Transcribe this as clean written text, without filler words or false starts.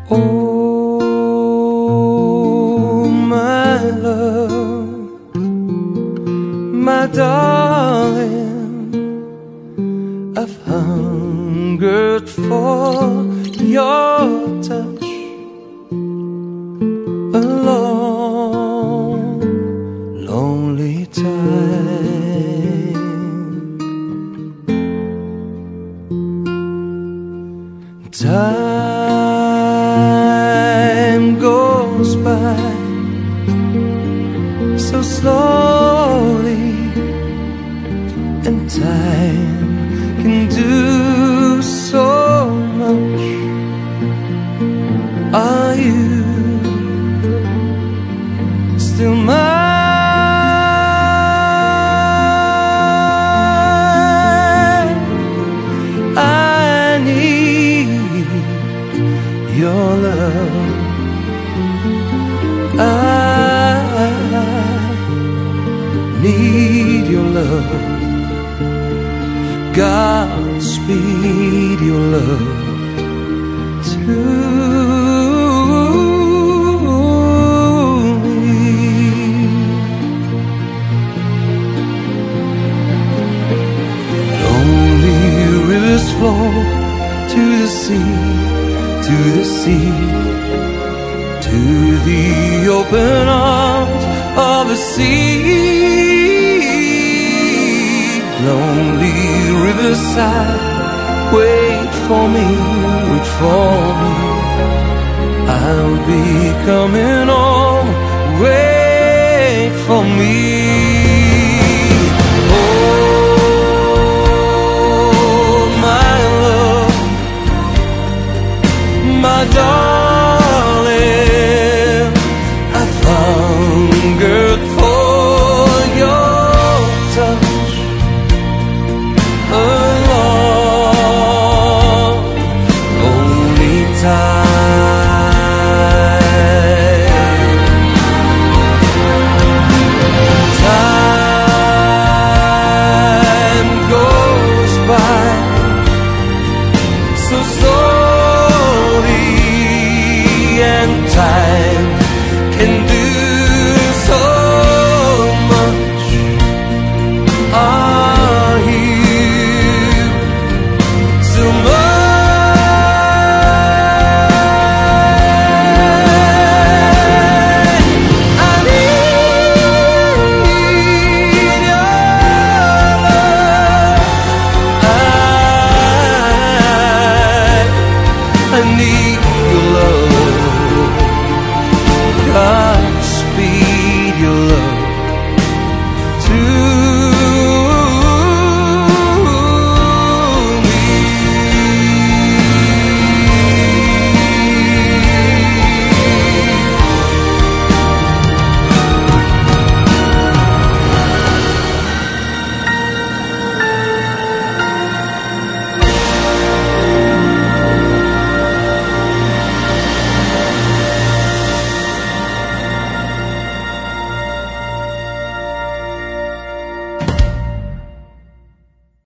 Oh, my love, my darling, I've hungered for your touch a long, lonely time. Time goes by so slowly, and time can do so much. Are you still mine? I need your love. I need your love. Godspeed your love to me. Lonely rivers flow to the sea, to the sea, to the open arms of the sea. Lonely riverside, wait for me, wait for me. I'll be coming home, wait for me. Oh, my love, my darling, I've hungered for your touch a long, lonely time. Time goes by so slowly, and time